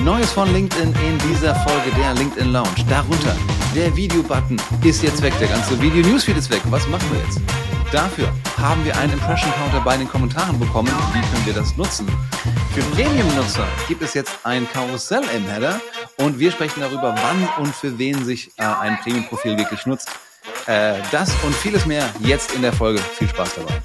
Neues von LinkedIn in dieser Folge der LinkedIn Lounge. Darunter der Video-Button ist jetzt weg, der ganze Video-Newsfeed ist weg. Was machen wir jetzt? Dafür haben wir einen Impression-Counter bei den Kommentaren bekommen. Wie können wir das nutzen? Für Premium-Nutzer gibt es jetzt ein Karussell im Header und wir sprechen darüber, wann und für wen sich ein Premium-Profil wirklich nutzt. Das und vieles mehr jetzt in der Folge. Viel Spaß dabei.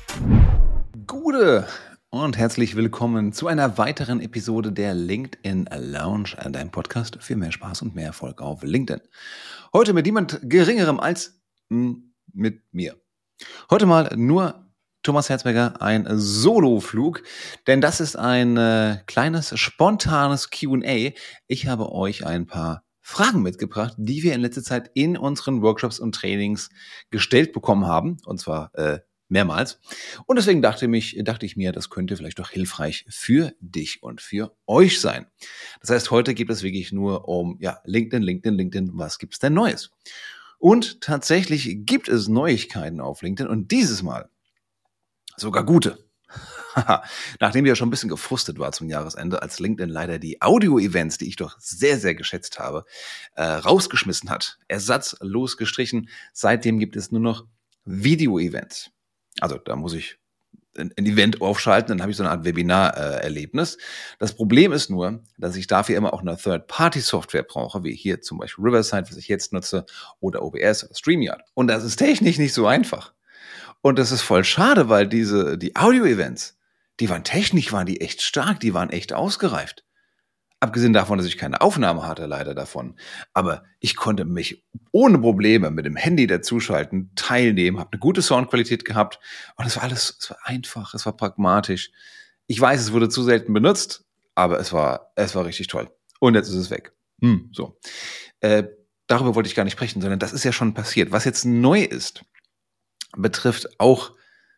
Gute und herzlich willkommen zu einer weiteren Episode der LinkedIn Lounge, deinem Podcast für mehr Spaß und mehr Erfolg auf LinkedIn. Heute mit niemand Geringerem als mit mir. Heute mal nur Thomas Herzberger, ein Soloflug, denn das ist ein kleines, spontanes Q&A. Ich habe euch ein paar Fragen mitgebracht, die wir in letzter Zeit in unseren Workshops und Trainings gestellt bekommen haben, und zwar mehrmals. Und deswegen dachte ich mir, das könnte vielleicht doch hilfreich für dich und für euch sein. Das heißt, heute geht es wirklich nur um LinkedIn, was gibt's denn Neues? Und tatsächlich gibt es Neuigkeiten auf LinkedIn und dieses Mal sogar gute. Nachdem ich ja schon ein bisschen gefrustet war zum Jahresende, als LinkedIn leider die Audio-Events, die ich doch sehr, sehr geschätzt habe, rausgeschmissen hat, ersatzlos gestrichen. Seitdem gibt es nur noch Video-Events. Also da muss ich ein Event aufschalten, dann habe ich so eine Art Webinar-Erlebnis. Das Problem ist nur, dass ich dafür immer auch eine Third-Party-Software brauche, wie hier zum Beispiel Riverside, was ich jetzt nutze, oder OBS oder StreamYard. Und das ist technisch nicht so einfach. Und das ist voll schade, weil die Audio-Events, die waren die echt stark, die waren echt ausgereift. Abgesehen davon, dass ich keine Aufnahme hatte, leider davon. Aber ich konnte mich ohne Probleme mit dem Handy dazuschalten, teilnehmen, habe eine gute Soundqualität gehabt. Und es war einfach, es war pragmatisch. Ich weiß, es wurde zu selten benutzt, aber es war richtig toll. Und jetzt ist es weg. Darüber wollte ich gar nicht sprechen, sondern das ist ja schon passiert. Was jetzt neu ist, betrifft auch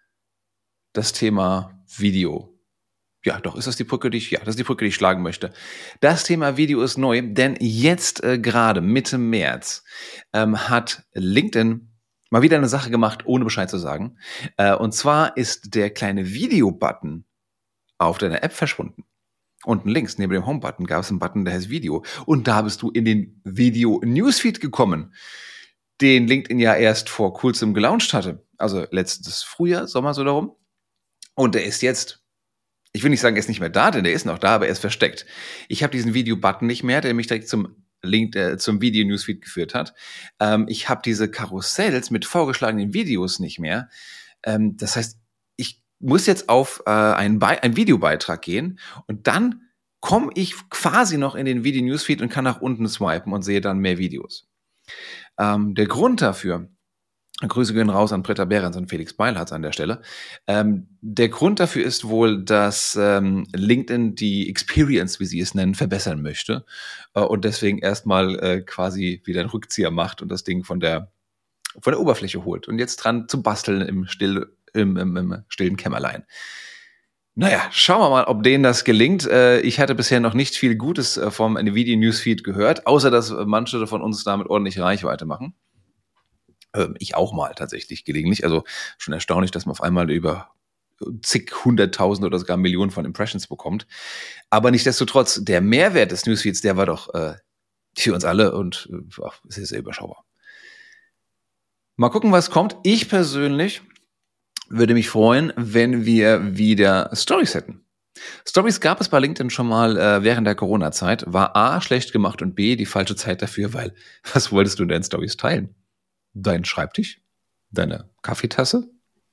das Thema Video. Ja, doch, das ist die Brücke, die ich schlagen möchte. Das Thema Video ist neu, denn jetzt gerade Mitte März hat LinkedIn mal wieder eine Sache gemacht, ohne Bescheid zu sagen. Und zwar ist der kleine Video-Button auf deiner App verschwunden. Unten links, neben dem Home-Button, gab es einen Button, der heißt Video. Und da bist du in den Video-Newsfeed gekommen, den LinkedIn ja erst vor kurzem gelauncht hatte. Also letztes Frühjahr, Sommer so darum. Und der ist jetzt, ich will nicht sagen, er ist nicht mehr da, denn der ist noch da, aber er ist versteckt. Ich habe diesen Video-Button nicht mehr, der mich direkt zum Video-Newsfeed geführt hat. Ich habe diese Karussells mit vorgeschlagenen Videos nicht mehr. Das heißt, ich muss jetzt auf einen Videobeitrag gehen und dann komme ich quasi noch in den Video-Newsfeed und kann nach unten swipen und sehe dann mehr Videos. Der Grund dafür, Grüße gehen raus an Britta Behrens und Felix Beilharz an der Stelle. Der Grund dafür ist wohl, dass LinkedIn die Experience, wie sie es nennen, verbessern möchte und deswegen erstmal quasi wieder einen Rückzieher macht und das Ding von der Oberfläche holt und jetzt dran zum Basteln im stillen Kämmerlein. Naja, schauen wir mal, ob denen das gelingt. Ich hatte bisher noch nicht viel Gutes vom Video-Newsfeed gehört, außer dass manche von uns damit ordentlich Reichweite machen. Ich auch mal tatsächlich gelegentlich. Also schon erstaunlich, dass man auf einmal über zig 100.000 oder sogar Millionen von Impressions bekommt. Aber nichtsdestotrotz, der Mehrwert des Newsfeeds, der war doch für uns alle und sehr, sehr überschaubar. Mal gucken, was kommt. Ich persönlich würde mich freuen, wenn wir wieder Stories hätten. Stories gab es bei LinkedIn schon mal während der Corona-Zeit. War A, schlecht gemacht und B, die falsche Zeit dafür, weil was wolltest du in deinen Stories teilen? Deinen Schreibtisch? Deine Kaffeetasse?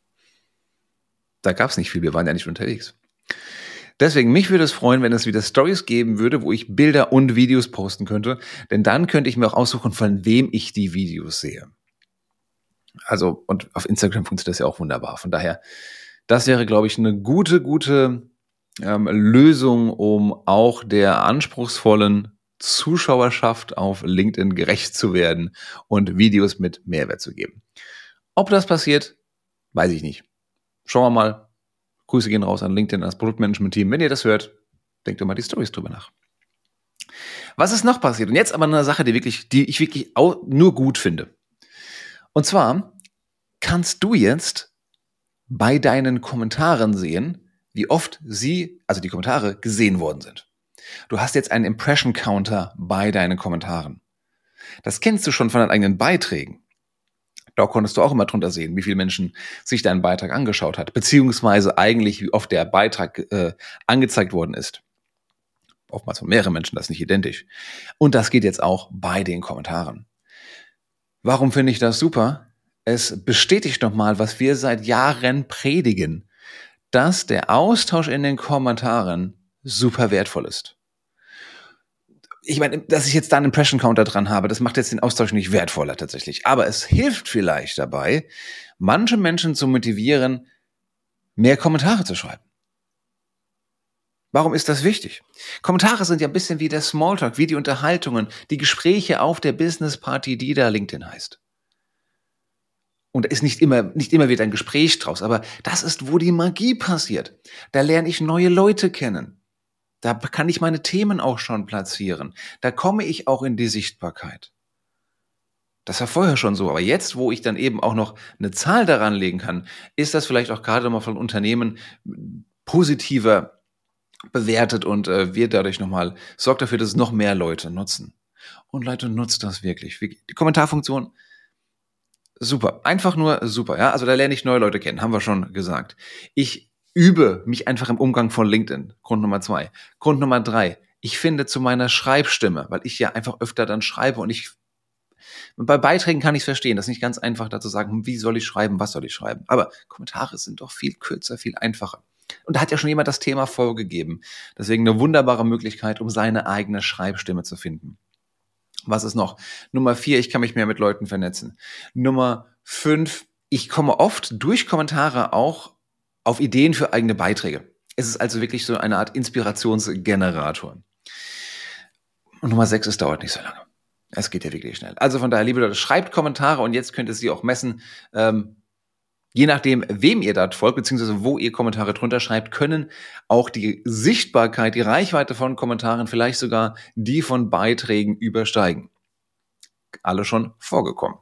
Da gab es nicht viel, wir waren ja nicht unterwegs. Deswegen, mich würde es freuen, wenn es wieder Stories geben würde, wo ich Bilder und Videos posten könnte, denn dann könnte ich mir auch aussuchen, von wem ich die Videos sehe. Also, und auf Instagram funktioniert das ja auch wunderbar. Von daher, das wäre, glaube ich, eine gute Lösung, um auch der anspruchsvollen Zuschauerschaft auf LinkedIn gerecht zu werden und Videos mit Mehrwert zu geben. Ob das passiert, weiß ich nicht. Schauen wir mal. Grüße gehen raus an LinkedIn, an das Produktmanagement-Team. Wenn ihr das hört, denkt doch mal die Storys drüber nach. Was ist noch passiert? Und jetzt aber eine Sache, die ich wirklich auch nur gut finde. Und zwar kannst du jetzt bei deinen Kommentaren sehen, wie oft die Kommentare gesehen worden sind. Du hast jetzt einen Impression Counter bei deinen Kommentaren. Das kennst du schon von deinen eigenen Beiträgen. Da konntest du auch immer drunter sehen, wie viele Menschen sich deinen Beitrag angeschaut hat, beziehungsweise eigentlich, wie oft der Beitrag angezeigt worden ist. Oftmals von mehreren Menschen, das ist nicht identisch. Und das geht jetzt auch bei den Kommentaren. Warum finde ich das super? Es bestätigt nochmal, was wir seit Jahren predigen, dass der Austausch in den Kommentaren super wertvoll ist. Ich meine, dass ich jetzt da einen Impression Counter dran habe, das macht jetzt den Austausch nicht wertvoller tatsächlich. Aber es hilft vielleicht dabei, manche Menschen zu motivieren, mehr Kommentare zu schreiben. Warum ist das wichtig? Kommentare sind ja ein bisschen wie der Smalltalk, wie die Unterhaltungen, die Gespräche auf der Business Party, die da LinkedIn heißt. Und da ist nicht immer wird ein Gespräch draus, aber das ist, wo die Magie passiert. Da lerne ich neue Leute kennen. Da kann ich meine Themen auch schon platzieren. Da komme ich auch in die Sichtbarkeit. Das war vorher schon so, aber jetzt, wo ich dann eben auch noch eine Zahl daran legen kann, ist das vielleicht auch gerade mal von Unternehmen positiver bewertet und wird dadurch nochmal, sorgt dafür, dass es noch mehr Leute nutzen. Und Leute, nutzt das wirklich. Die Kommentarfunktion, super. Einfach nur super. Ja, also da lerne ich neue Leute kennen, haben wir schon gesagt. Ich übe mich einfach im Umgang von LinkedIn. Grund Nummer 2. Grund Nummer 3. Ich finde zu meiner Schreibstimme, weil ich ja einfach öfter dann schreibe und bei Beiträgen kann ich es verstehen. Das ist nicht ganz einfach, da zu sagen, wie soll ich schreiben, was soll ich schreiben. Aber Kommentare sind doch viel kürzer, viel einfacher. Und da hat ja schon jemand das Thema vorgegeben. Deswegen eine wunderbare Möglichkeit, um seine eigene Schreibstimme zu finden. Was ist noch? Nummer 4, ich kann mich mehr mit Leuten vernetzen. Nummer 5, ich komme oft durch Kommentare auch auf Ideen für eigene Beiträge. Es ist also wirklich so eine Art Inspirationsgenerator. Und Nummer 6, es dauert nicht so lange. Es geht ja wirklich schnell. Also von daher, liebe Leute, schreibt Kommentare und jetzt könnt ihr sie auch messen. Je nachdem, wem ihr da folgt, beziehungsweise wo ihr Kommentare drunter schreibt, können auch die Sichtbarkeit, die Reichweite von Kommentaren, vielleicht sogar die von Beiträgen übersteigen. Alle schon vorgekommen.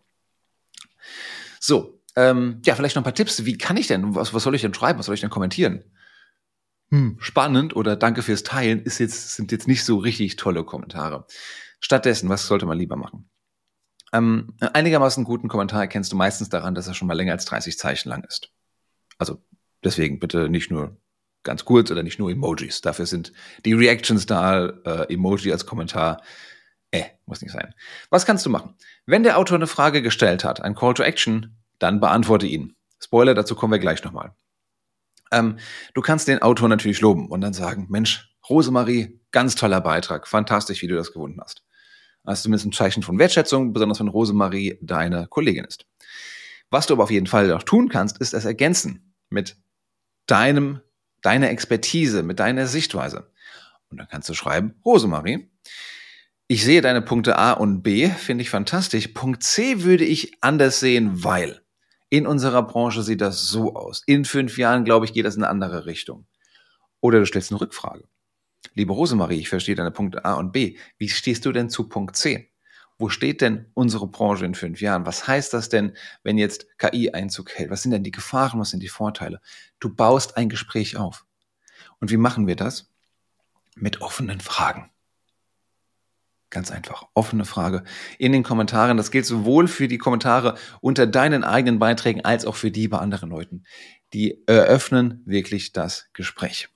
So, vielleicht noch ein paar Tipps. Wie kann ich denn, was soll ich denn schreiben, was soll ich denn kommentieren? Spannend oder danke fürs Teilen sind jetzt nicht so richtig tolle Kommentare. Stattdessen, was sollte man lieber machen? Einigermaßen guten Kommentar erkennst du meistens daran, dass er schon mal länger als 30 Zeichen lang ist. Also deswegen bitte nicht nur ganz kurz oder nicht nur Emojis. Dafür sind die Reactions da, Emoji als Kommentar. Muss nicht sein. Was kannst du machen? Wenn der Autor eine Frage gestellt hat, ein Call to Action, dann beantworte ihn. Spoiler, dazu kommen wir gleich nochmal. Du kannst den Autor natürlich loben und dann sagen, Mensch, Rosemarie, ganz toller Beitrag, fantastisch, wie du das gefunden hast. Das ist zumindest ein Zeichen von Wertschätzung, besonders wenn Rosemarie deine Kollegin ist. Was du aber auf jeden Fall auch tun kannst, ist es ergänzen mit deiner Expertise, mit deiner Sichtweise. Und dann kannst du schreiben, Rosemarie, ich sehe deine Punkte A und B, finde ich fantastisch. Punkt C würde ich anders sehen, weil in unserer Branche sieht das so aus. In 5 Jahren, glaube ich, geht das in eine andere Richtung. Oder du stellst eine Rückfrage. Liebe Rosemarie, ich verstehe deine Punkte A und B. Wie stehst du denn zu Punkt C? Wo steht denn unsere Branche in 5 Jahren? Was heißt das denn, wenn jetzt KI Einzug hält? Was sind denn die Gefahren? Was sind die Vorteile? Du baust ein Gespräch auf. Und wie machen wir das? Mit offenen Fragen. Ganz einfach, offene Frage in den Kommentaren. Das gilt sowohl für die Kommentare unter deinen eigenen Beiträgen als auch für die bei anderen Leuten. Die eröffnen wirklich das Gespräch.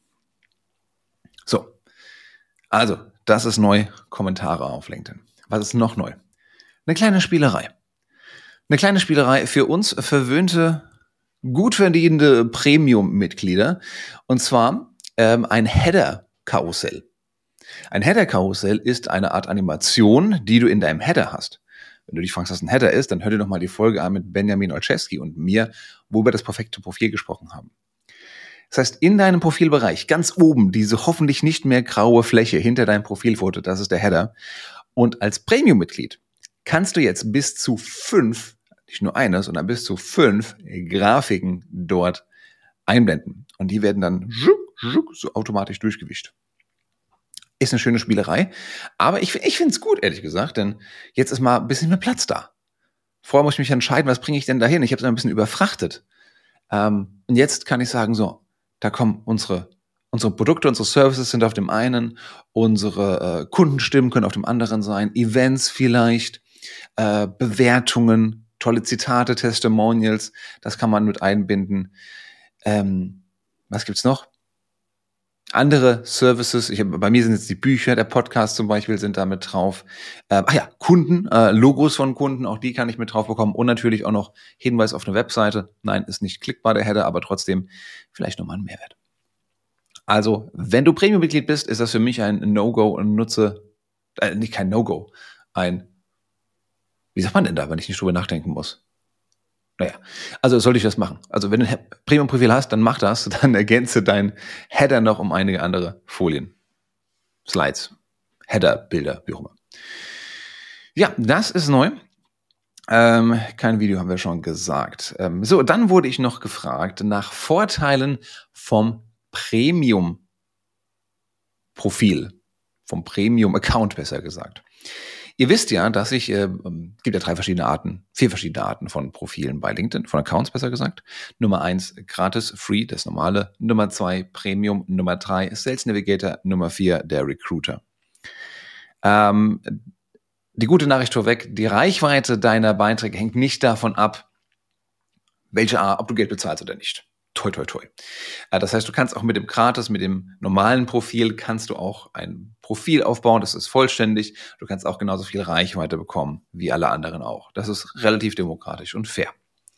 So, also das ist neu, Kommentare auf LinkedIn. Was ist noch neu? Eine kleine Spielerei. Eine kleine Spielerei für uns verwöhnte, gut verdienende Premium-Mitglieder. Und zwar ein Header-Karussell. Ein Header-Karussell ist eine Art Animation, die du in deinem Header hast. Wenn du dich fragst, was ein Header ist, dann hör dir nochmal die Folge an mit Benjamin Olszewski und mir, wo wir über das perfekte Profil gesprochen haben. Das heißt, in deinem Profilbereich, ganz oben, diese hoffentlich nicht mehr graue Fläche hinter deinem Profilfoto, das ist der Header. Und als Premium-Mitglied kannst du jetzt bis zu 5, nicht nur eine, sondern bis zu 5 Grafiken dort einblenden. Und die werden dann so automatisch durchgewischt. Ist eine schöne Spielerei, aber ich finde es gut, ehrlich gesagt, denn jetzt ist mal ein bisschen mehr Platz da. Vorher muss ich mich entscheiden, was bringe ich denn dahin? Ich habe es ein bisschen überfrachtet. Und jetzt kann ich sagen, so, da kommen unsere Unsere Produkte, unsere Services sind auf dem einen, unsere Kundenstimmen können auf dem anderen sein, Events vielleicht, Bewertungen, tolle Zitate, Testimonials, das kann man mit einbinden. Was gibt's noch? Andere Services, bei mir sind jetzt die Bücher, der Podcast zum Beispiel sind da mit drauf. Kunden, Logos von Kunden, auch die kann ich mit drauf bekommen. Und natürlich auch noch Hinweis auf eine Webseite. Nein, ist nicht klickbar, der Header, aber trotzdem vielleicht nochmal ein Mehrwert. Also, wenn du Premium-Mitglied bist, ist das für mich ein No-Go und nicht kein No-Go, wie sagt man denn da, wenn ich nicht drüber nachdenken muss? Naja, also sollte ich das machen. Also wenn du ein Premium-Profil hast, dann mach das, dann ergänze deinen Header noch um einige andere Folien, Slides, Header, Bilder, wie auch immer. Ja, das ist neu. Kein Video, haben wir schon gesagt. Dann wurde ich noch gefragt nach Vorteilen vom Premium-Profil, vom Premium-Account besser gesagt. Ihr wisst ja, dass gibt ja vier verschiedene Arten von Profilen bei LinkedIn, von Accounts besser gesagt. Nummer 1, gratis, free, das normale. Nummer 2, Premium. Nummer 3, Sales Navigator. Nummer 4, der Recruiter. Die gute Nachricht vorweg, die Reichweite deiner Beiträge hängt nicht davon ab, ob du Geld bezahlst oder nicht. Toi, toi, toi. Das heißt, du kannst auch mit dem Gratis, mit dem normalen Profil, kannst du auch ein Profil aufbauen, das ist vollständig. Du kannst auch genauso viel Reichweite bekommen, wie alle anderen auch. Das ist relativ demokratisch und fair.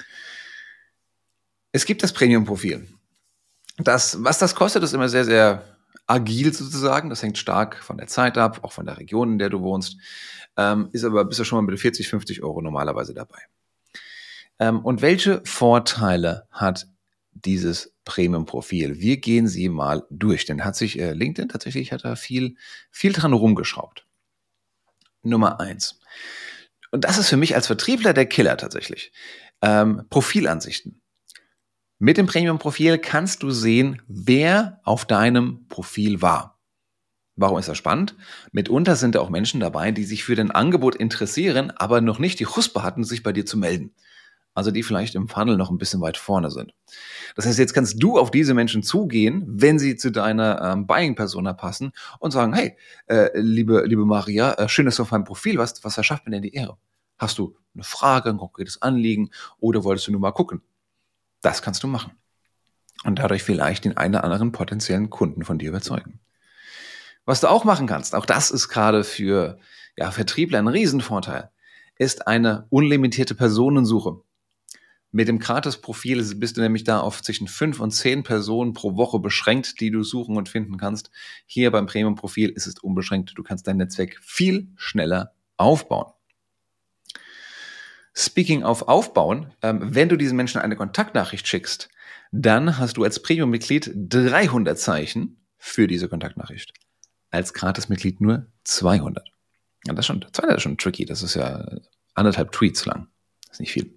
Es gibt das Premium-Profil. Was das kostet, ist immer sehr, sehr agil sozusagen. Das hängt stark von der Zeit ab, auch von der Region, in der du wohnst. Bist du schon mal mit 40, 50 Euro normalerweise dabei. Und welche Vorteile hat dieses Premium-Profil? Wir gehen sie mal durch, denn hat sich LinkedIn tatsächlich da viel dran rumgeschraubt. Nummer 1. Und das ist für mich als Vertriebler der Killer tatsächlich. Profilansichten. Mit dem Premium-Profil kannst du sehen, wer auf deinem Profil war. Warum ist das spannend? Mitunter sind da auch Menschen dabei, die sich für dein Angebot interessieren, aber noch nicht die Chuspe hatten, sich bei dir zu melden. Also die vielleicht im Funnel noch ein bisschen weit vorne sind. Das heißt, jetzt kannst du auf diese Menschen zugehen, wenn sie zu deiner Buying-Persona passen und sagen, hey, liebe Maria, schön, dass du auf meinem Profil warst, was verschafft mir denn die Ehre? Hast du eine Frage, ein konkretes Anliegen oder wolltest du nur mal gucken? Das kannst du machen. Und dadurch vielleicht den einen oder anderen potenziellen Kunden von dir überzeugen. Was du auch machen kannst, auch das ist gerade für Vertriebler ein Riesenvorteil, ist eine unlimitierte Personensuche. Mit dem Gratis-Profil bist du nämlich da auf zwischen 5 und 10 Personen pro Woche beschränkt, die du suchen und finden kannst. Hier beim Premium-Profil ist es unbeschränkt. Du kannst dein Netzwerk viel schneller aufbauen. Speaking of aufbauen, wenn du diesen Menschen eine Kontaktnachricht schickst, dann hast du als Premium-Mitglied 300 Zeichen für diese Kontaktnachricht. Als Gratis-Mitglied nur 200. Ja, das ist schon tricky. Das ist ja 1,5 Tweets lang. Das ist nicht viel.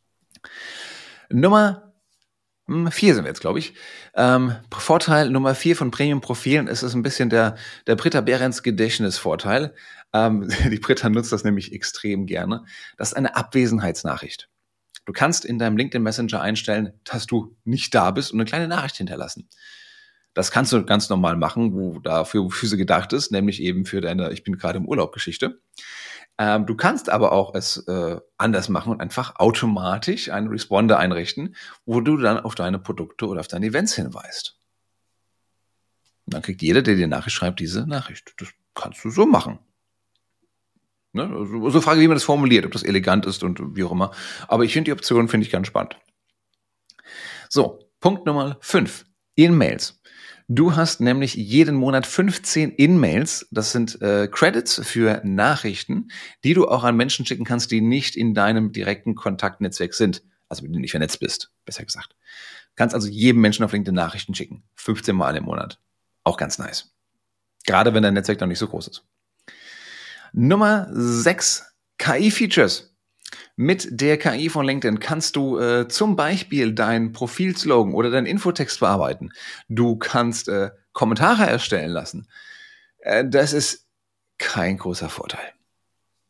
Nummer 4 sind wir jetzt, glaube ich. Vorteil Nummer 4 von Premium-Profilen ist es ein bisschen der Britta Behrens Gedächtnisvorteil. Die Britta nutzt das nämlich extrem gerne. Das ist eine Abwesenheitsnachricht. Du kannst in deinem LinkedIn Messenger einstellen, dass du nicht da bist und eine kleine Nachricht hinterlassen. Das kannst du ganz normal machen, wofür sie gedacht ist, nämlich eben für deine Ich bin gerade im Urlaub Geschichte. Du kannst aber auch es anders machen und einfach automatisch einen Responder einrichten, wo du dann auf deine Produkte oder auf deine Events hinweist. Und dann kriegt jeder, der dir Nachricht schreibt, diese Nachricht. Das kannst du so machen. Ne? So Frage, wie man das formuliert, ob das elegant ist und wie auch immer. Aber ich finde die Option ganz spannend. So, Punkt Nummer 5. In-Mails. Du hast nämlich jeden Monat 15 In-Mails, das sind Credits für Nachrichten, die du auch an Menschen schicken kannst, die nicht in deinem direkten Kontaktnetzwerk sind, also mit denen du nicht vernetzt bist, besser gesagt. Kannst also jedem Menschen auf LinkedIn Nachrichten schicken, 15 Mal im Monat. Auch ganz nice. Gerade wenn dein Netzwerk noch nicht so groß ist. Nummer 6, KI-Features. Mit der KI von LinkedIn kannst du zum Beispiel dein Profilslogan oder deinen Infotext bearbeiten. Du kannst Kommentare erstellen lassen. Das ist kein großer Vorteil.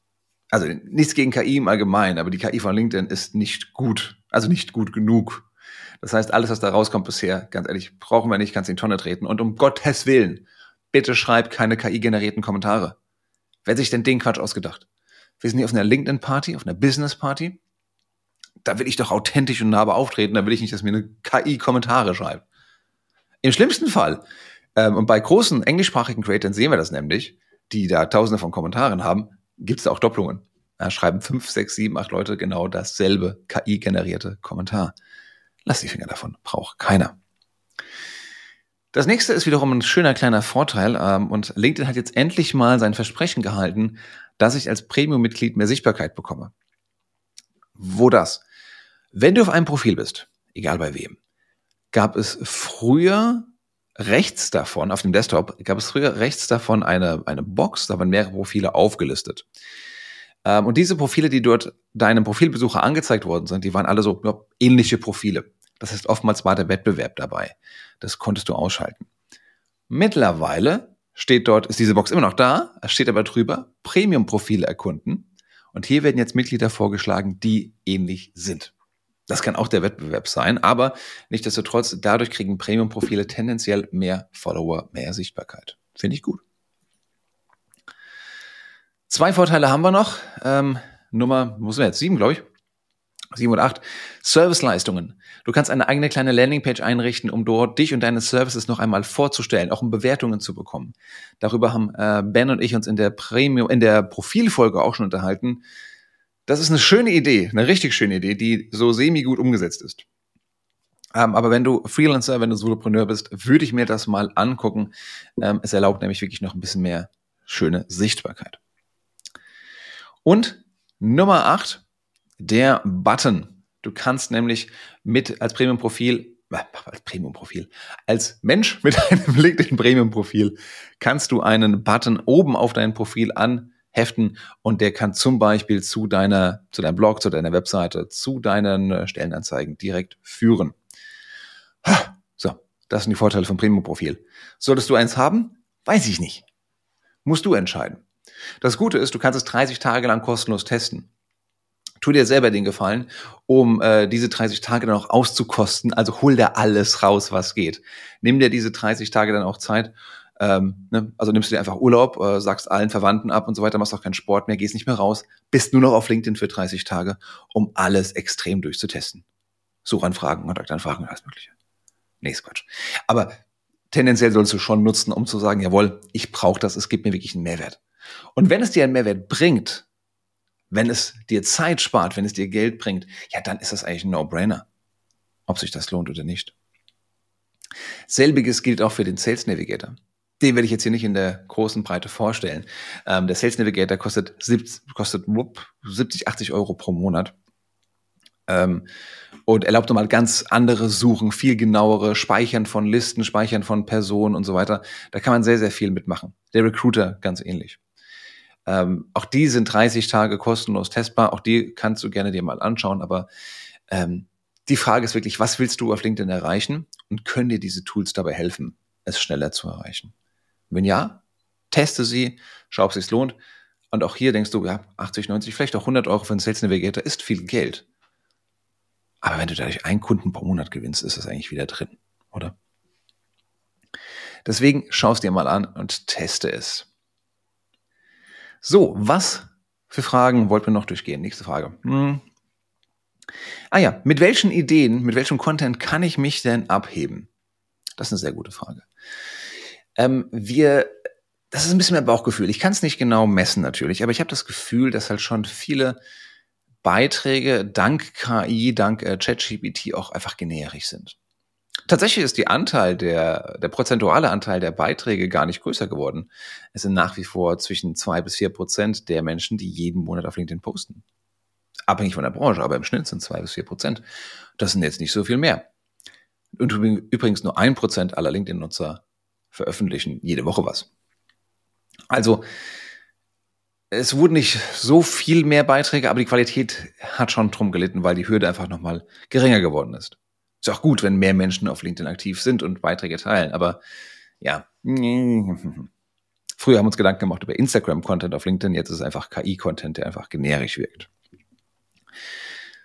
Also nichts gegen KI im Allgemeinen, aber die KI von LinkedIn ist nicht gut. Also nicht gut genug. Das heißt, alles, was da rauskommt bisher, ganz ehrlich, brauchen wir nicht, kannst in die Tonne treten. Und um Gottes Willen, bitte schreib keine KI-generierten Kommentare. Wer hat sich denn den Quatsch ausgedacht? Wir sind hier auf einer LinkedIn-Party, auf einer Business-Party. Da will ich doch authentisch und nahbar auftreten. Da will ich nicht, dass mir eine KI Kommentare schreibt. Im schlimmsten Fall, und bei großen englischsprachigen Creators sehen wir das nämlich, die da tausende von Kommentaren haben, gibt es da auch Doppelungen. Da schreiben 5, 6, 7, 8 Leute genau dasselbe KI-generierte Kommentar. Lass die Finger davon, braucht keiner. Das nächste ist wiederum ein schöner kleiner Vorteil, und LinkedIn hat jetzt endlich mal sein Versprechen gehalten, dass ich als Premium-Mitglied mehr Sichtbarkeit bekomme. Wo das? Wenn du auf einem Profil bist, egal bei wem, gab es früher rechts davon, auf dem Desktop, eine Box, da waren mehrere Profile aufgelistet. Und diese Profile, die dort deinem Profilbesucher angezeigt worden sind, die waren alle so ähnliche Profile. Das heißt, oftmals war der Wettbewerb dabei. Das konntest du ausschalten. Mittlerweile ist diese Box immer noch da, es steht aber drüber, Premium-Profile erkunden. Und hier werden jetzt Mitglieder vorgeschlagen, die ähnlich sind. Das kann auch der Wettbewerb sein, aber nichtsdestotrotz, dadurch kriegen Premium-Profile tendenziell mehr Follower, mehr Sichtbarkeit. Finde ich gut. 2 Vorteile haben wir noch. Nummer, wo sind wir jetzt? 7, glaube ich. 7 oder 8. Serviceleistungen. Du kannst eine eigene kleine Landingpage einrichten, um dort dich und deine Services noch einmal vorzustellen, auch um Bewertungen zu bekommen. Darüber haben Ben und ich uns in der Profilfolge auch schon unterhalten. Das ist eine schöne Idee, eine richtig schöne Idee, die so semi-gut umgesetzt ist. Aber wenn du Freelancer, wenn du Solopreneur bist, würde ich mir das mal angucken. Es erlaubt nämlich wirklich noch ein bisschen mehr schöne Sichtbarkeit. Und Nummer 8, der Button. Du kannst nämlich als Mensch mit einem LinkedIn Premium-Profil kannst du einen Button oben auf dein Profil anheften und der kann zum Beispiel zu deinem Blog, zu deiner Webseite, zu deinen Stellenanzeigen direkt führen. So, das sind die Vorteile vom Premium-Profil. Solltest du eins haben? Weiß ich nicht. Musst du entscheiden. Das Gute ist, du kannst es 30 Tage lang kostenlos testen. Tu dir selber den Gefallen, um diese 30 Tage dann auch auszukosten. Also hol da alles raus, was geht. Nimm dir diese 30 Tage dann auch Zeit. Also nimmst du dir einfach Urlaub, sagst allen Verwandten ab und so weiter, machst auch keinen Sport mehr, gehst nicht mehr raus, bist nur noch auf LinkedIn für 30 Tage, um alles extrem durchzutesten. Suchanfragen, Kontaktanfragen, alles Mögliche. Nee, ist Quatsch. Aber tendenziell sollst du schon nutzen, um zu sagen, jawohl, ich brauche das, es gibt mir wirklich einen Mehrwert. Und wenn es dir einen Mehrwert bringt, wenn es dir Zeit spart, wenn es dir Geld bringt, ja, dann ist das eigentlich ein No-Brainer, ob sich das lohnt oder nicht. Selbiges gilt auch für den Sales Navigator. Den werde ich jetzt hier nicht in der großen Breite vorstellen. Der Sales Navigator kostet 70, 80 Euro pro Monat. Und erlaubt nochmal ganz andere Suchen, viel genauere Speichern von Listen, Speichern von Personen und so weiter. Da kann man sehr, sehr viel mitmachen. Der Recruiter ganz ähnlich. Auch die sind 30 Tage kostenlos testbar. Auch die kannst du gerne dir mal anschauen. Aber die Frage ist wirklich, was willst du auf LinkedIn erreichen? Und können dir diese Tools dabei helfen, es schneller zu erreichen? Wenn ja, teste sie, schau, ob es sich lohnt. Und auch hier denkst du, ja, 80, 90, vielleicht auch 100 Euro für einen Sales Navigator ist viel Geld. Aber wenn du dadurch einen Kunden pro Monat gewinnst, ist das eigentlich wieder drin, oder? Deswegen schau es dir mal an und teste es. So, was für Fragen wollten wir noch durchgehen? Nächste Frage. Mit welchen Ideen, mit welchem Content kann ich mich denn abheben? Das ist eine sehr gute Frage. Das ist ein bisschen mehr Bauchgefühl. Ich kann es nicht genau messen natürlich, aber ich habe das Gefühl, dass halt schon viele Beiträge dank KI, dank ChatGPT auch einfach generig sind. Tatsächlich ist der prozentuale Anteil der Beiträge gar nicht größer geworden. Es sind nach wie vor zwischen 2-4% der Menschen, die jeden Monat auf LinkedIn posten. Abhängig von der Branche, aber im Schnitt sind 2-4%. Das sind jetzt nicht so viel mehr. Und übrigens nur 1% aller LinkedIn-Nutzer veröffentlichen jede Woche was. Also es wurden nicht so viel mehr Beiträge, aber die Qualität hat schon drum gelitten, weil die Hürde einfach nochmal geringer geworden ist. Ist auch gut, wenn mehr Menschen auf LinkedIn aktiv sind und Beiträge teilen, aber ja. Früher haben wir uns Gedanken gemacht über Instagram-Content auf LinkedIn, jetzt ist es einfach KI-Content, der einfach generisch wirkt.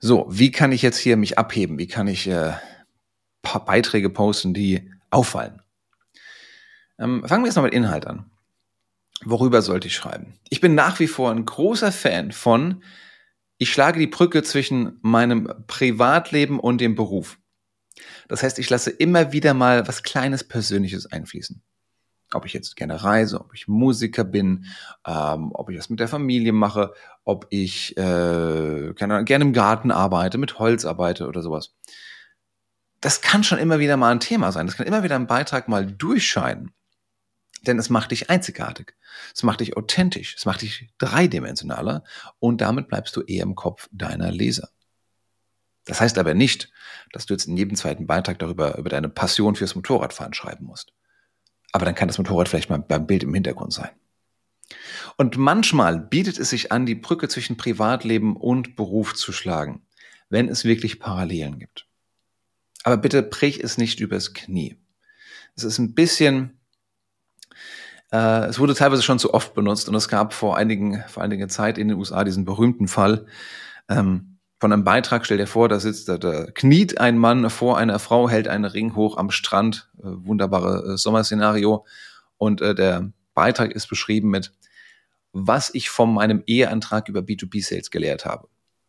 So, wie kann ich jetzt hier mich abheben? Wie kann ich paar Beiträge posten, die auffallen? Fangen wir jetzt mal mit Inhalt an. Worüber sollte ich schreiben? Ich bin nach wie vor ein großer Fan von, ich schlage die Brücke zwischen meinem Privatleben und dem Beruf. Das heißt, ich lasse immer wieder mal was Kleines Persönliches einfließen. Ob ich jetzt gerne reise, ob ich Musiker bin, ob ich was mit der Familie mache, ob ich gerne im Garten arbeite, mit Holz arbeite oder sowas. Das kann schon immer wieder mal ein Thema sein. Das kann immer wieder ein Beitrag mal durchscheinen. Denn es macht dich einzigartig. Es macht dich authentisch. Es macht dich dreidimensionaler. Und damit bleibst du eher im Kopf deiner Leser. Das heißt aber nicht, dass du jetzt in jedem zweiten Beitrag über deine Passion fürs Motorradfahren schreiben musst. Aber dann kann das Motorrad vielleicht mal beim Bild im Hintergrund sein. Und manchmal bietet es sich an, die Brücke zwischen Privatleben und Beruf zu schlagen, wenn es wirklich Parallelen gibt. Aber bitte brich es nicht übers Knie. Es ist ein bisschen, es wurde teilweise schon zu oft benutzt und es gab vor einiger Zeit in den USA diesen berühmten Fall von einem Beitrag. Stell dir vor, da kniet ein Mann vor einer Frau, hält einen Ring hoch am Strand, wunderbares Sommerszenario, und der Beitrag ist beschrieben mit, was ich von meinem Eheantrag über B2B-Sales gelehrt habe.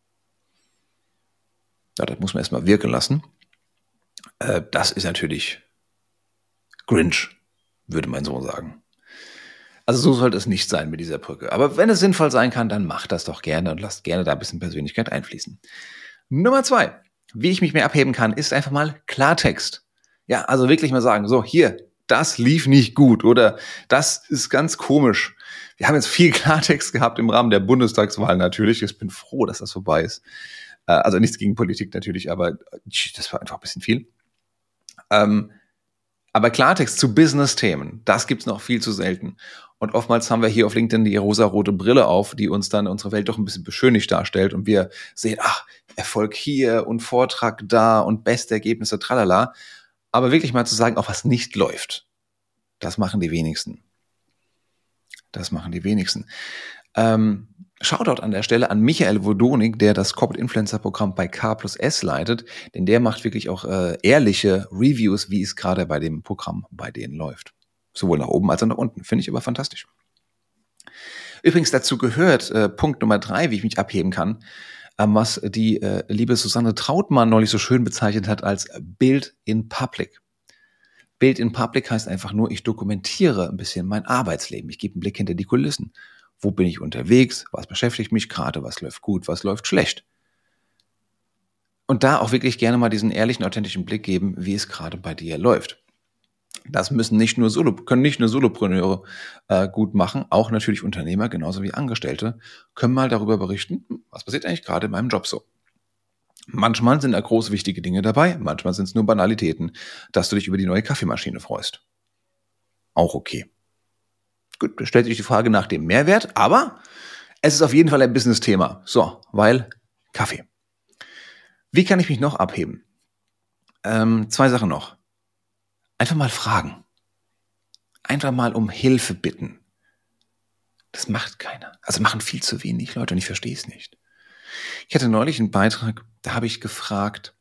Ja, das muss man erstmal wirken lassen. Das ist natürlich Grinch, würde mein Sohn sagen. Also so sollte es nicht sein mit dieser Brücke. Aber wenn es sinnvoll sein kann, dann macht das doch gerne und lasst gerne da ein bisschen Persönlichkeit einfließen. Nummer 2, wie ich mich mehr abheben kann, ist einfach mal Klartext. Ja, also wirklich mal sagen, so hier, das lief nicht gut oder das ist ganz komisch. Wir haben jetzt viel Klartext gehabt im Rahmen der Bundestagswahl natürlich. Ich bin froh, dass das vorbei ist. Also nichts gegen Politik natürlich, aber das war einfach ein bisschen viel. Aber Klartext zu Business-Themen, das gibt's noch viel zu selten. Und oftmals haben wir hier auf LinkedIn die rosarote Brille auf, die uns dann unsere Welt doch ein bisschen beschönigt darstellt. Und wir sehen, Erfolg hier und Vortrag da und beste Ergebnisse, tralala. Aber wirklich mal zu sagen, auch was nicht läuft, das machen die wenigsten. Shoutout an der Stelle an Michael Wodonik, der das Corporate Influencer Programm bei K+S leitet, denn der macht wirklich auch ehrliche Reviews, wie es gerade bei dem Programm bei denen läuft. Sowohl nach oben als auch nach unten. Finde ich aber fantastisch. Übrigens dazu gehört Punkt Nummer 3, wie ich mich abheben kann, was die liebe Susanne Trautmann neulich so schön bezeichnet hat als Bild in Public. Bild in Public heißt einfach nur, ich dokumentiere ein bisschen mein Arbeitsleben. Ich gebe einen Blick hinter die Kulissen. Wo bin ich unterwegs? Was beschäftigt mich gerade? Was läuft gut? Was läuft schlecht? Und da auch wirklich gerne mal diesen ehrlichen, authentischen Blick geben, wie es gerade bei dir läuft. Das können nicht nur Solopreneure gut machen, auch natürlich Unternehmer, genauso wie Angestellte, können mal darüber berichten, was passiert eigentlich gerade in meinem Job so. Manchmal sind da groß wichtige Dinge dabei, manchmal sind es nur Banalitäten, dass du dich über die neue Kaffeemaschine freust. Auch okay. Gut, da stellt sich die Frage nach dem Mehrwert, aber es ist auf jeden Fall ein Business-Thema. So, weil Kaffee. Wie kann ich mich noch abheben? 2 Sachen noch. Einfach mal fragen. Einfach mal um Hilfe bitten. Das macht keiner. Also machen viel zu wenig Leute und ich verstehe es nicht. Ich hatte neulich einen Beitrag, da habe ich gefragt,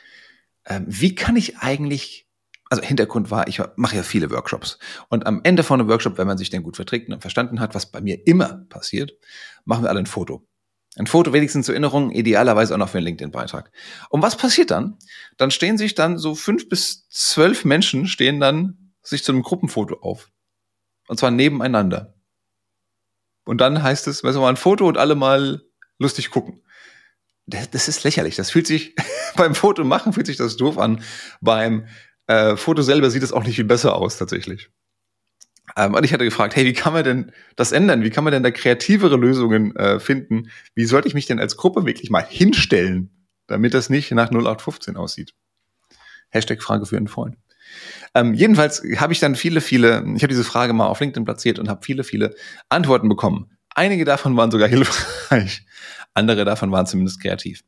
wie kann ich eigentlich, also Hintergrund war, ich mache ja viele Workshops und am Ende von einem Workshop, wenn man sich dann gut verträgt und verstanden hat, was bei mir immer passiert, machen wir alle ein Foto. Ein Foto wenigstens zur Erinnerung, idealerweise auch noch für einen LinkedIn-Beitrag. Und was passiert dann? Dann stehen sich dann so 5 bis 12 Menschen stehen dann sich zu einem Gruppenfoto auf. Und zwar nebeneinander. Und dann heißt es, mal ein Foto und alle mal lustig gucken. Das ist lächerlich. Das fühlt sich, beim Foto machen fühlt sich das doof an. Beim Foto selber sieht es auch nicht viel besser aus, tatsächlich. Und ich hatte gefragt, hey, wie kann man denn das ändern? Wie kann man denn da kreativere Lösungen finden? Wie sollte ich mich denn als Gruppe wirklich mal hinstellen, damit das nicht nach 0815 aussieht? Hashtag Frage für einen Freund. Jedenfalls habe ich dann ich habe diese Frage mal auf LinkedIn platziert und habe viele Antworten bekommen. Einige davon waren sogar hilfreich. Andere davon waren zumindest kreativ.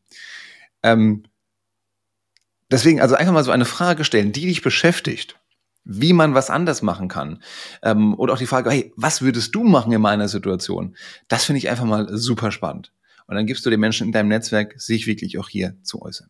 Deswegen also einfach mal so eine Frage stellen, die dich beschäftigt, wie man was anders machen kann. Oder auch die Frage, hey, was würdest du machen in meiner Situation? Das finde ich einfach mal super spannend. Und dann gibst du den Menschen in deinem Netzwerk, sich wirklich auch hier zu äußern.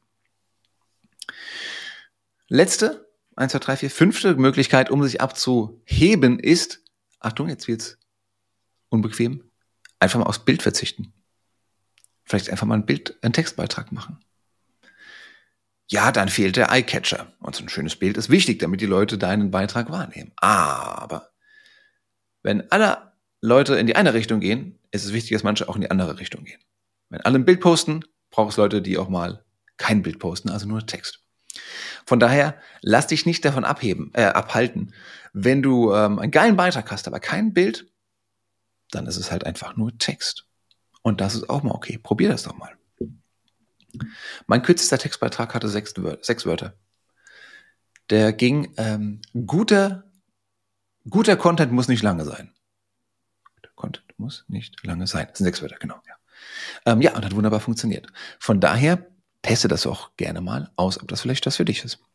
Letzte, 1, 2, 3, 4, 5. Möglichkeit, um sich abzuheben ist, Achtung, jetzt wird's unbequem, einfach mal aufs Bild verzichten. Vielleicht einfach mal einen Textbeitrag machen. Ja, dann fehlt der Eyecatcher. Und so ein schönes Bild ist wichtig, damit die Leute deinen Beitrag wahrnehmen. Aber wenn alle Leute in die eine Richtung gehen, ist es wichtig, dass manche auch in die andere Richtung gehen. Wenn alle ein Bild posten, braucht es Leute, die auch mal kein Bild posten, also nur Text. Von daher, lass dich nicht davon abhalten. Wenn du einen geilen Beitrag hast, aber kein Bild, dann ist es halt einfach nur Text. Und das ist auch mal okay. Probier das doch mal. Mein kürzester Textbeitrag hatte 6 Wörter. Der ging, guter Content muss nicht lange sein. Guter Content muss nicht lange sein. Das sind 6 Wörter, genau. Ja, und hat wunderbar funktioniert. Von daher, teste das auch gerne mal aus, ob das vielleicht was für dich ist.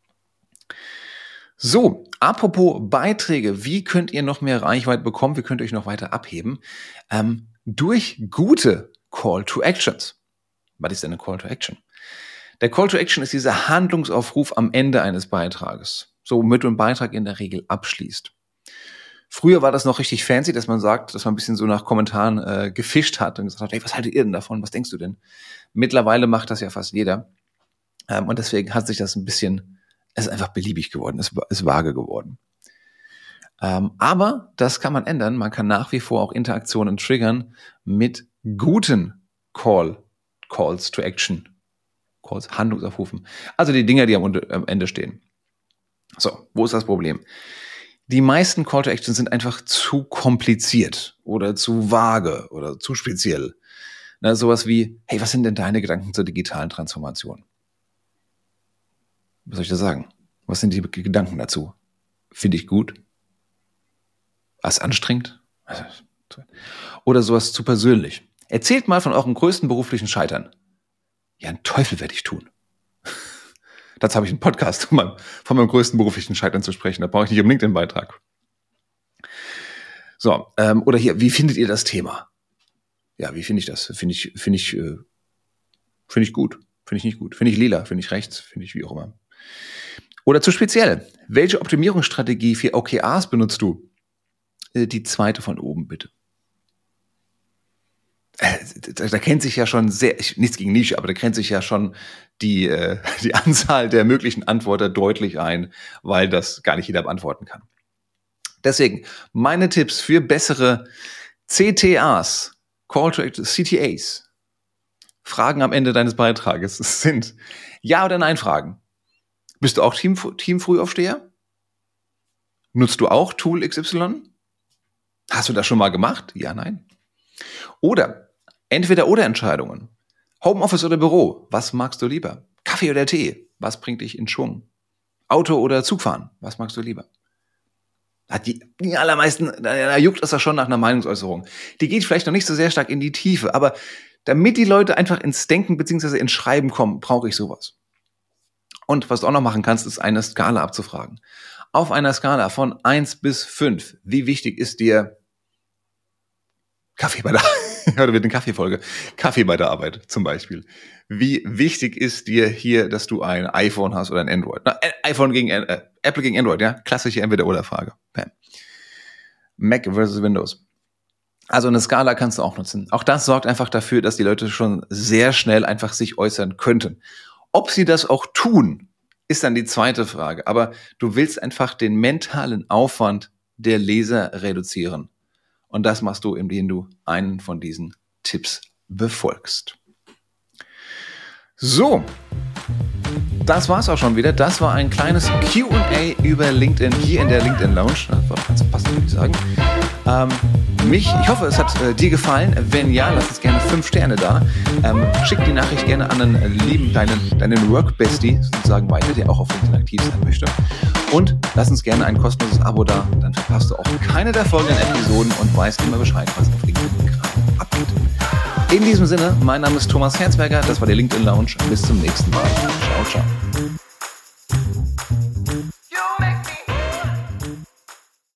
So, apropos Beiträge, wie könnt ihr noch mehr Reichweite bekommen? Wie könnt ihr euch noch weiter abheben? Durch gute Call to Actions. Was ist denn eine Call to Action? Der Call to Action ist dieser Handlungsaufruf am Ende eines Beitrages, so womit du einen Beitrag in der Regel abschließt. Früher war das noch richtig fancy, dass man sagt, dass man ein bisschen so nach Kommentaren gefischt hat und gesagt hat, hey, was haltet ihr denn davon? Was denkst du denn? Mittlerweile macht das ja fast jeder. Und deswegen hat sich das ein bisschen, es ist einfach beliebig geworden, es ist vage geworden. Aber das kann man ändern. Man kann nach wie vor auch Interaktionen triggern mit guten Calls to Action. Calls, Handlungsaufrufen. Also die Dinger, die am Ende stehen. So, wo ist das Problem? Die meisten Call to Action sind einfach zu kompliziert oder zu vage oder zu speziell. Sowas wie, hey, was sind denn deine Gedanken zur digitalen Transformation? Was soll ich da sagen? Was sind die Gedanken dazu? Finde ich gut? Was anstrengend? Oder sowas zu persönlich. Erzählt mal von eurem größten beruflichen Scheitern. Ja, einen Teufel werde ich tun. Dazu habe ich einen Podcast, um von meinem größten beruflichen Scheitern zu sprechen. Da brauche ich nicht unbedingt den Beitrag. So, oder hier, wie findet ihr das Thema? Ja, wie finde ich das? Finde ich gut. Finde ich nicht gut. Finde ich lila, finde ich rechts, finde ich wie auch immer. Oder zu speziell. Welche Optimierungsstrategie für OKRs benutzt du? Die zweite von oben, bitte. Da kennt sich ja schon nichts gegen Nische, aber da kennt sich ja schon die Anzahl der möglichen Antworter deutlich ein, weil das gar nicht jeder beantworten kann. Deswegen, meine Tipps für bessere CTAs, Call to Action, CTAs, Fragen am Ende deines Beitrages sind Ja- oder Nein-Fragen. Bist du auch Team Frühaufsteher? Nutzt du auch Tool XY? Hast du das schon mal gemacht? Ja, nein. Oder Entweder-oder-Entscheidungen. Homeoffice oder Büro? Was magst du lieber? Kaffee oder Tee? Was bringt dich in Schwung? Auto oder Zugfahren? Was magst du lieber? Die allermeisten, da juckt es ja schon nach einer Meinungsäußerung. Die geht vielleicht noch nicht so sehr stark in die Tiefe, aber damit die Leute einfach ins Denken bzw. ins Schreiben kommen, brauche ich sowas. Und was du auch noch machen kannst, ist eine Skala abzufragen. Auf einer Skala von 1 bis 5, wie wichtig ist dir Kaffee bei der oder wird eine Kaffeefolge. Kaffee bei der Arbeit zum Beispiel. Wie wichtig ist dir hier, dass du ein iPhone hast oder ein Android? Apple gegen Android, ja? Klassische Entweder-oder-Frage. Bam. Mac versus Windows. Also eine Skala kannst du auch nutzen. Auch das sorgt einfach dafür, dass die Leute schon sehr schnell einfach sich äußern könnten. Ob sie das auch tun, ist dann die zweite Frage. Aber du willst einfach den mentalen Aufwand der Leser reduzieren. Und das machst du, indem du einen von diesen Tipps befolgst. So, das war's auch schon wieder. Das war ein kleines Q&A über LinkedIn hier in der LinkedIn Lounge. Das war ganz passend, würde ich sagen. Ich hoffe, es hat dir gefallen. Wenn ja, lass uns gerne 5 Sterne da. Schick die Nachricht gerne an einen lieben, deinen Work-Bestie sozusagen weiter, der auch auf LinkedIn aktiv sein möchte. Und lass uns gerne ein kostenloses Abo da. Dann verpasst du auch keine der folgenden Episoden und weißt immer Bescheid, was auf LinkedIn gerade abgeht. In diesem Sinne, mein Name ist Thomas Herzberger. Das war die LinkedIn Lounge. Bis zum nächsten Mal. Ciao, ciao.